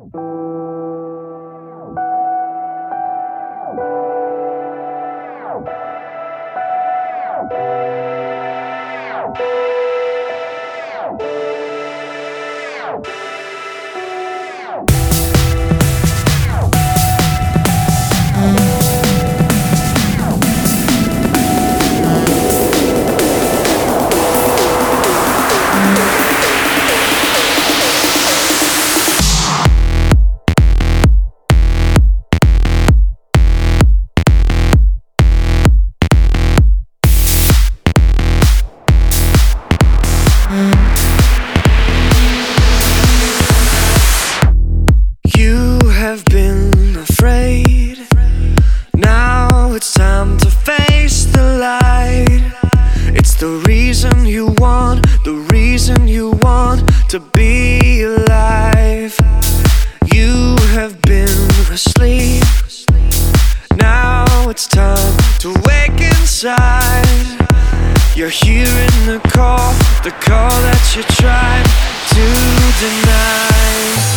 You have been afraid. Now it's time to face the light. It's the reason you want to be alive. You have been asleep. Now it's time to wake inside. You're hearing the call that you tried to deny.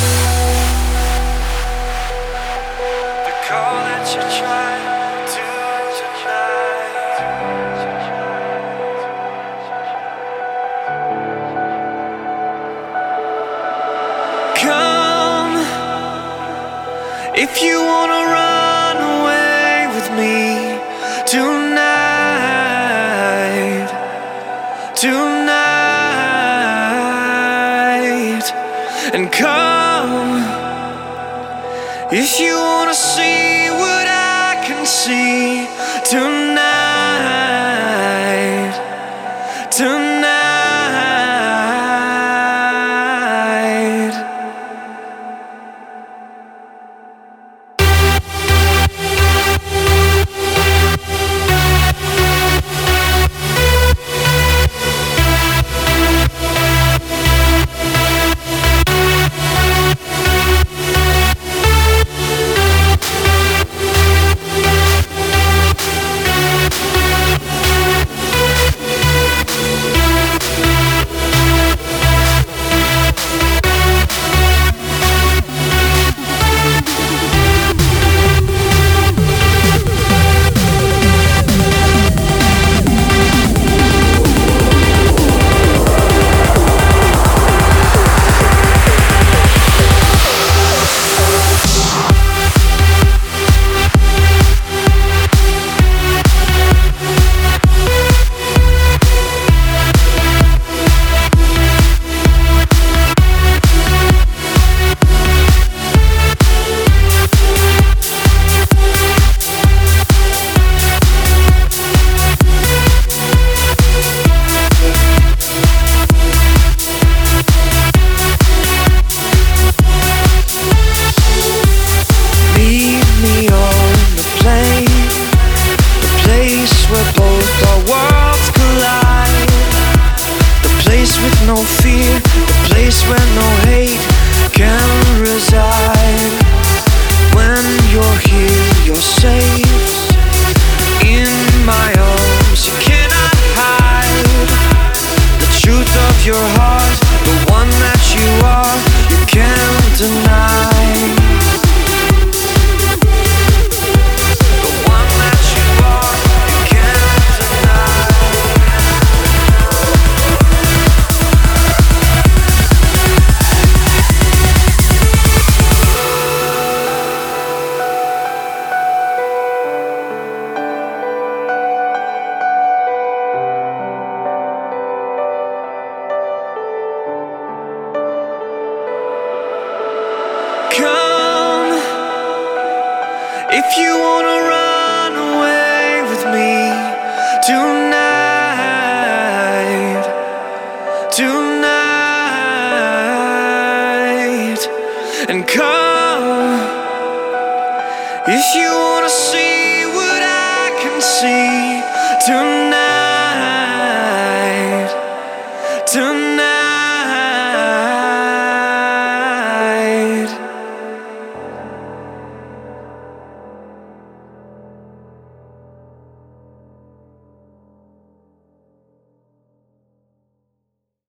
The call that you tried to deny. Come, if you wanna run away with me tonight, and come, if you wanna see what I can see tonight, tonight. No fear, the place where no hate can reside. When you're here, you're safe in my arms. You cannot hide the truth of your heart, the one that you are. You can't deny. Come, if you wanna run away with me tonight, and come, if you wanna see what I can see tonight.